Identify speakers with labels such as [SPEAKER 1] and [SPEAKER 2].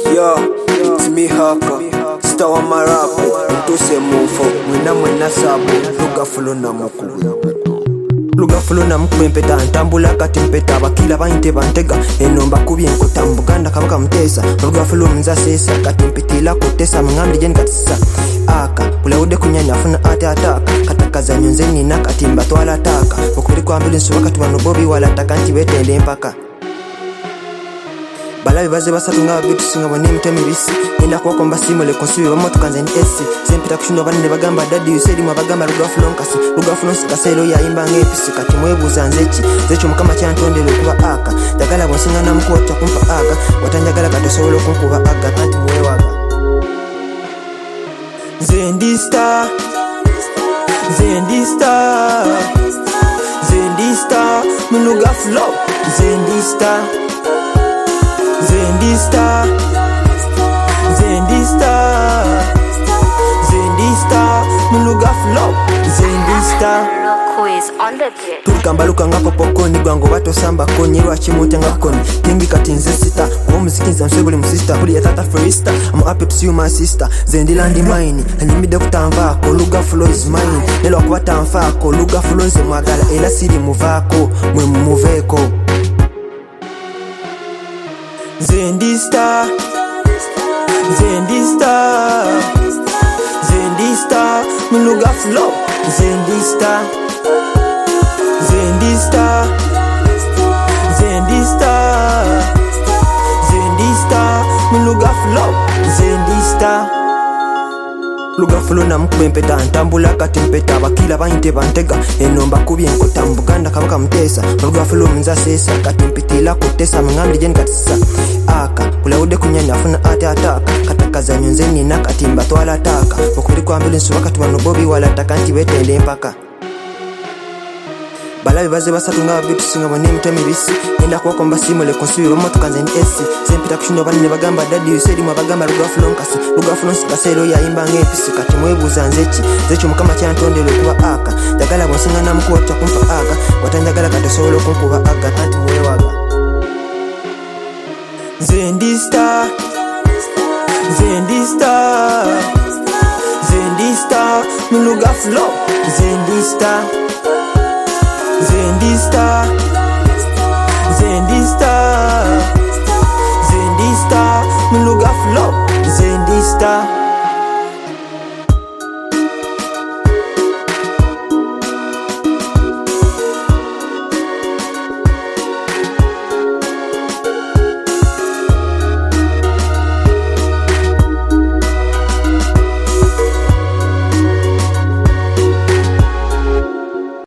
[SPEAKER 1] Yo, it's me Haka, star wa marapu, mtuse mufo, mwena sabu, luga fulo na mkwempeta, ntambula kati mpeta, bakila bainte bantega, enomba kubye nkutambuganda kabaka mtesa, luga fulo mnzasesa, kati mpitila kutesa, mngambi jeni katisa, aka, uleude kunyanya funa ate ataka, kataka za nyonzeni na katimba tuwala taka, ukuri kwa ambulance wakati wanobobi wala takanti wetende mpaka. Balabi baze basatu nga bitu singa bone mtemi bisi enda kwa komba simole konsuye bamoto kanze ni esi sempita kushuno bane bagamba daddy you said mabagamba lugafu lonkasi lugafu lonka selo ya imba ngepisi kati mwebuza nzechi zecho mukama cyantonde lokuba aka dagala bonsinga na mukota kumpa aka watanjagala katosolo kunkuba aka kanti mwewaga Zendista mulugafu lo Zendista muluga flow Zendista tulikambaluka ngapo pokoni gwango bato samba konyi lwachimuta ngakoni kingi kati nze sita omuzikinza nsebuli musista kuli ya tata freesta I'm happy to see you my sister Zendilandi mine anyimide kutanvako luga flow is mine nelo kubatanvako luga flow nze mwagala era siri muvako mwe muveko Zendista muluga flow Zendista muluga flow Zendista luga flow na mkwempeta ntambula kati mpeta bakila bainte bantega enomba kubye nkutambuganda kabaka mtesa luga flow mnzasesa kati mpitila kutesa mngambi jeni katisa aka uleude kunyanya funa ate ataka kataka za nyonzeni na katimba tuwala taka ukuri kwa ambulance wakati wanobobi wala takanti wetende mpaka Balabi baze basatu nga bitu singa bone mtemi bisi enda kwa komba simole konsuye bamoto kanze ni esi sempita kushuno bane bagamba daddy you said mabagamba lugafu lonkasi lugafu lonka selo ya imba ngepisi kati mwebuza nzechi zecho mukama cyantonde lokuba aka dagala bonsinga na mukota kumpa aka watanjagala katosolo kunkuba aka kanti mwewaga Zendista muluga flow Zendista